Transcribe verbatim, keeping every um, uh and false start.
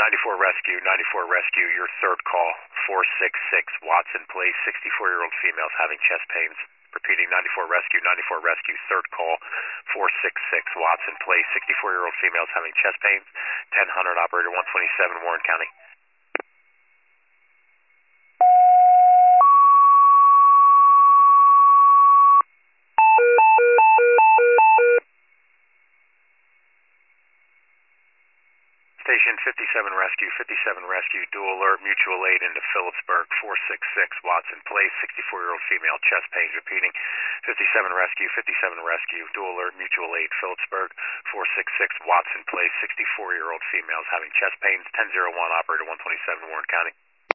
ninety-four Rescue, ninety-four Rescue, your third call, four six six Watson Place, sixty-four-year-old females having chest pains. Repeating, ninety-four Rescue, ninety-four Rescue, third call, four six six Watson Place, sixty-four-year-old females having chest pains. ten hundred, operator one twenty-seven, Warren County. Station fifty-seven Rescue, fifty-seven Rescue, dual alert, mutual aid into Phillipsburg, four six six Watson Place, sixty-four-year-old female, chest pains. Repeating, fifty-seven Rescue, fifty-seven Rescue, dual alert, mutual aid, Phillipsburg, four six six Watson Place, sixty-four-year-old females having chest pains. ten oh one, operator one twenty-seven, Warren County.